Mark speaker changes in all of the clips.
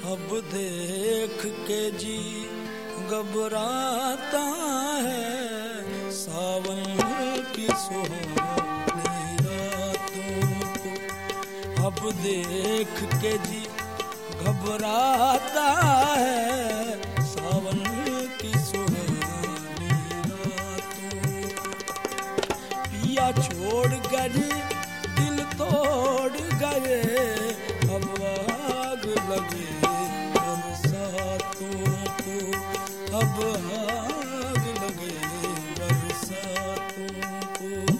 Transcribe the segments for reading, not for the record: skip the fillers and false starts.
Speaker 1: अब देख के जी घबराता है सावन की सुहानी रातों को। अब देख के जी घबराता है सावन की सुहानी रातों को। पिया छोड़ गए दिल तोड़ गए अब आग लगे बरसातों को। अब आग लगे बरसातों को।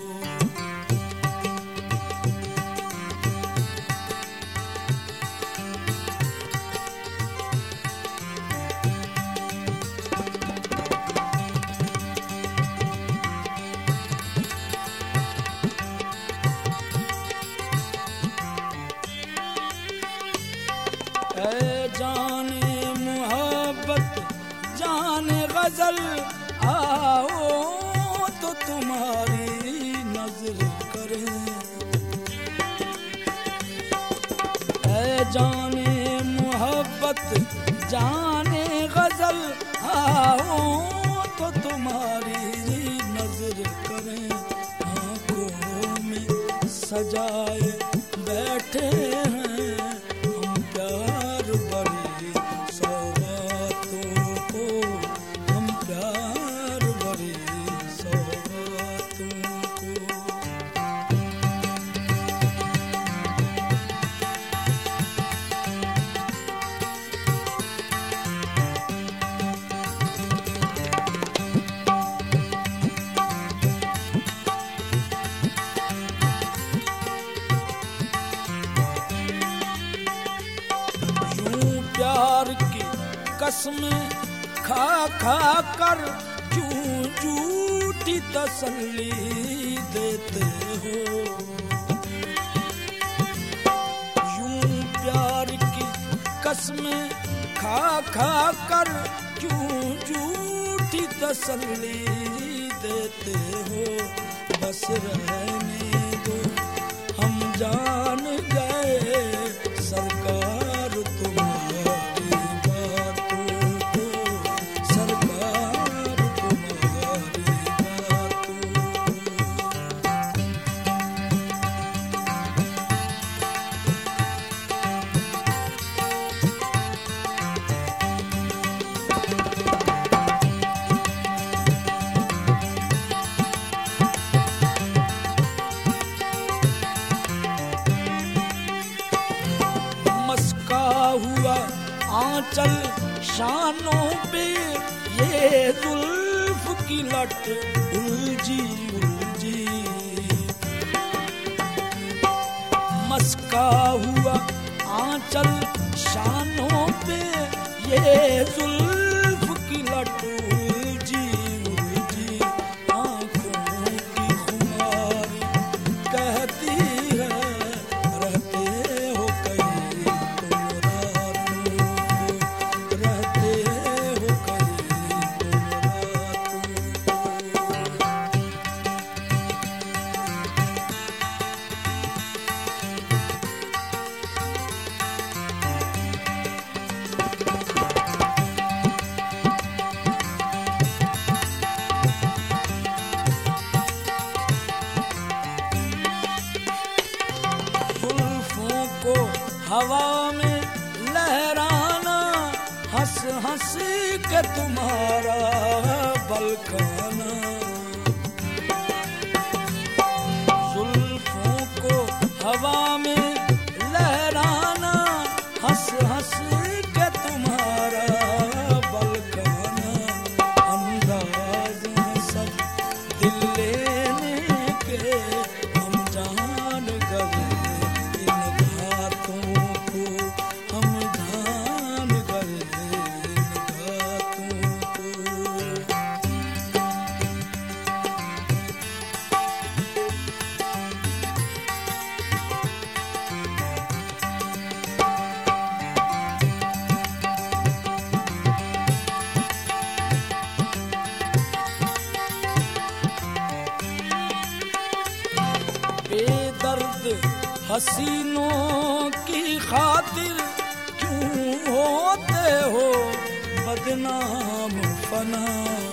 Speaker 1: जाने मोहब्बत जाने गजल आओ तो तुम्हारी नजर करें। जाने मोहब्बत जाने गजल आओ तो तुम्हारी नजर करें। आंखों में सजाए बैठे हैं हम प्यार भरी सौगातों को। हम प्यार भरी सौगातों को। प्यार की कसमें खा खा कर क्यों झूठी तसल्ली देते हो। यूं प्यार की कसमें खा खा कर क्यों झूठी तसल्ली देते हो। बस रहने दो हम जान गए सरकार तुम्हारी बातों को। सरकार तुम्हारी बातों हुआ आंचल शानों पे ये जुल्फ की लट उलझी उलझी। मस्का हुआ आंचल शानों पे ये जुल्फ की लट उलझी उलझी। आंखों की खुमारी कहती है रहते हो कहीं हवा में लहराना हंस हंस के तुम्हारा बल खाना। जुल्फों को हवा में लहराना हंस हंस के तुम्हारा बल खाना। अंदाज है सब दिल लेने के हम जान गए इन घातों को। हम जान गए इन घातों को। बेदर्द हसीनों की खातिर क्यों होते हो बदनाम फना।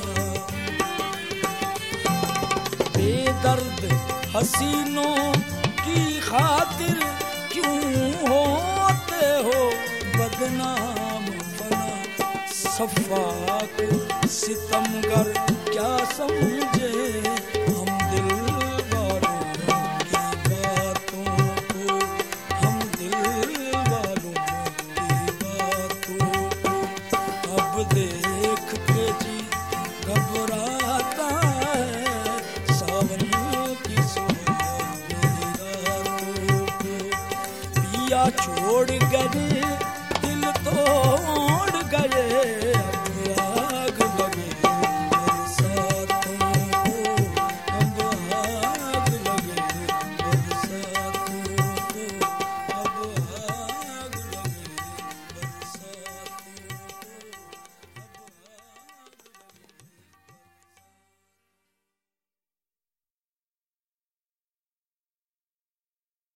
Speaker 1: बेदर्द हसीनों की खातिर क्यों होते हो बदनाम फना। सफाक सितमगर क्या समझे हम दिल वालों की बातों को, हम दिल वालों की बातों को। अब देख के जी घबराता है सावन की सुहानी रातों को। पिया छोड़ गए दिल तो